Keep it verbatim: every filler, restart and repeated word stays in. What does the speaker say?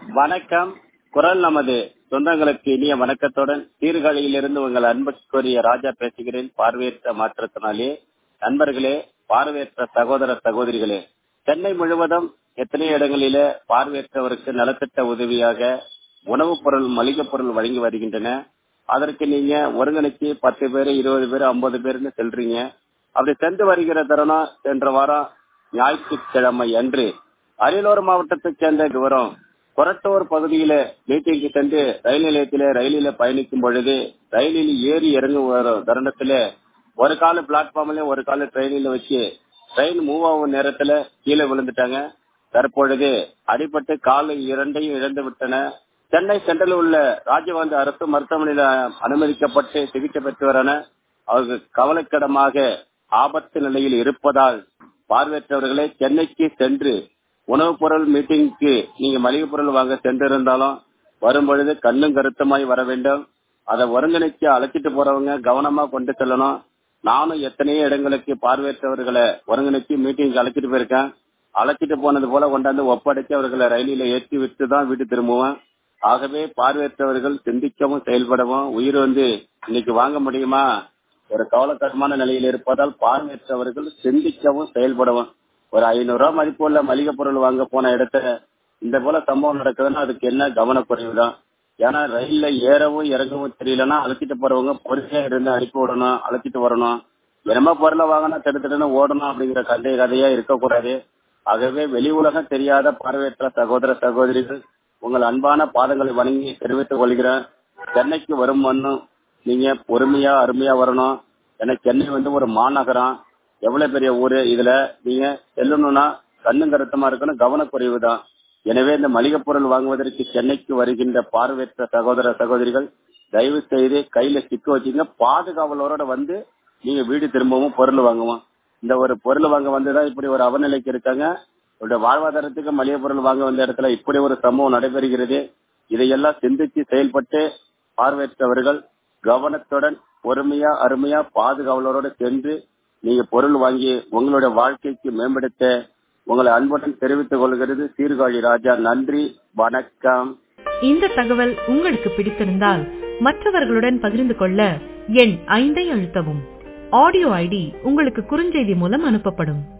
வணக்கம். குரல் நமது சொந்தங்களுக்கு இனிய வணக்கத்துடன் சீர்காழியிலிருந்து உங்கள் அன்புக்குரிய ராஜா பேசுகிறேன். பார்வையற்ற மாற்றத்தினாலே நண்பர்களே, பார்வையற்ற சகோதர சகோதரிகளே, சென்னை முழுவதும் எத்தனை இடங்களிலே பார்வையற்றவருக்கு நலத்திட்ட உதவியாக உணவுப் பொருள், மளிகைப் பொருள் வழங்கி வருகின்றன. அதற்கு நீங்க ஒருங்கிணைச்சு பத்து பேர், இருபது பேர், ஐம்பது பேர்னு செல்றீங்க. அப்படி சென்று வருகிற தருணம் சென்ற வாரம் ஞாயிற்றுக்கிழமை அன்று அரியலூர் மாவட்டத்தைச் சேர்ந்த விவரம் கொரட்டூர் பகுதியில மீட்டிங்கு சென்று ரயில் நிலையத்திலே ரயிலில பயணிக்கும் பொழுது ரயிலில் ஏறி இறங்கும் வரும் தருணத்துல ஒரு கால பிளாட்ஃபார்ம்ல ஒரு கால ட்ரெயினில வச்சு ட்ரெயின் மூவ் ஆகும் நேரத்துல கீழே விழுந்துட்டாங்க. தற்பொழுது அடிபட்டு காலை இரண்டையும் இழந்து விட்டன. சென்னை சென்ட்ரல் உள்ள ராஜீவ்காந்தி அரசு மருத்துவமனையில் அனுமதிக்கப்பட்டு சிகிச்சை பெற்று வரன. அவர்கள் கவலைக்கிடமாக ஆபத்து நிலையில் இருப்பதால் பார்வையற்றவர்களை சென்னைக்கு சென்று உணவுப் பொருள் மீட்டிங்க்கு நீங்க மளிகை பொருள் வாங்க சென்றிருந்தாலும் வரும்பொழுது கண்ணும் கருத்துமாய் வர வேண்டும். அதை ஒருங்கிணைச்சு அழைச்சிட்டு போறவங்க கவனமா கொண்டு செல்லணும். நானும் எத்தனையோ இடங்களுக்கு பார்வையற்றவர்களை ஒருங்கிணைச்சு மீட்டிங்க்கு அழைச்சிட்டு போயிருக்கேன். அழைச்சிட்டு போனது போல கொண்டாந்து ஒப்படைச்சு அவர்களை ரயிலில ஏற்றி விட்டு தான் வீட்டு திரும்புவேன். ஆகவே பார்வையற்றவர்கள் சிந்திக்கவும் செயல்படவும், உயிர் வந்து இன்னைக்கு வாங்க முடியுமா ஒரு கவலைக்கிடமான நிலையில் இருப்பதால் பார்வையற்றவர்கள் சிந்திக்கவும் செயல்படவும். ஒரு ஐநூறு ரூபாய் மதிப்பு உள்ள மளிகை பொருள் வாங்க போன இடத்துல இந்த போல சம்பவம் நடக்குதுன்னா அதுக்கு என்ன கவனக்குறைவு தான். ஏன்னா ரயில்ல ஏறவும் இறங்கவும் தெரியலன்னா அழைச்சிட்டு போறவங்க பொறுமையா இருந்து அனுப்பி விடணும், அழைச்சிட்டு வரணும். என்னமோ பொருளை வாங்கினா தடுத்துட்டு ஓடணும் அப்படிங்கிற கதை கதையா இருக்கக்கூடாது. ஆகவே வெளி உலகம் தெரியாத பார்வையற்ற சகோதர சகோதரிகள் உங்கள் அன்பான பாதங்களை வணங்கி தெரிவித்துக் கொள்கிறேன். சென்னைக்கு வரும் மண்ணும் நீங்க பொறுமையா அருமையா வரணும். ஏன்னா சென்னை வந்து ஒரு மாநகரம், எவ்வளவு பெரிய ஊரு. இதுல நீங்க செல்லணும்னா கண்ணும் கருத்தமா இருக்கணும், கவனக்குறைவு தான். எனவே இந்த மளிகை பொருள் வாங்குவதற்கு சென்னைக்கு வருகின்ற பார்வையற்ற சகோதர சகோதரிகள் தயவு செய்து கையில சிக்க வச்சுங்க. பாதுகாவலரோட வந்து நீங்க வீடு திரும்பவும் பொருள் வாங்குவோம். இந்த ஒரு பொருள் வாங்க வந்துதான் இப்படி ஒரு அவநிலைக்கு இருக்காங்க. உங்களுடைய வாழ்வாதாரத்துக்கு மளிகை பொருள் வாங்க வந்த இடத்துல இப்படி ஒரு சம்பவம் நடைபெறுகிறது. இதையெல்லாம் சிந்திச்சு செயல்பட்டு பார்வையற்றவர்கள் கவனத்துடன் பொறுமையா அருமையா பாதுகாவலரோட சென்று நீங்க பொருள் வாங்கி உங்களுடைய வாழ்க்கைக்கு மேம்படுத்த உங்களை அன்புடன் தெரிவித்துக் கொள்கிறது சீர்காழி ராஜா. நன்றி, வணக்கம். இந்த தகவல் உங்களுக்கு பிடித்திருந்தால் மற்றவர்களுடன் பகிர்ந்து கொள்ள எண் ஐந்தை அழுத்தவும். ஆடியோ ஐடி உங்களுக்கு குறுஞ்செய்தி மூலம் அனுப்பப்படும்.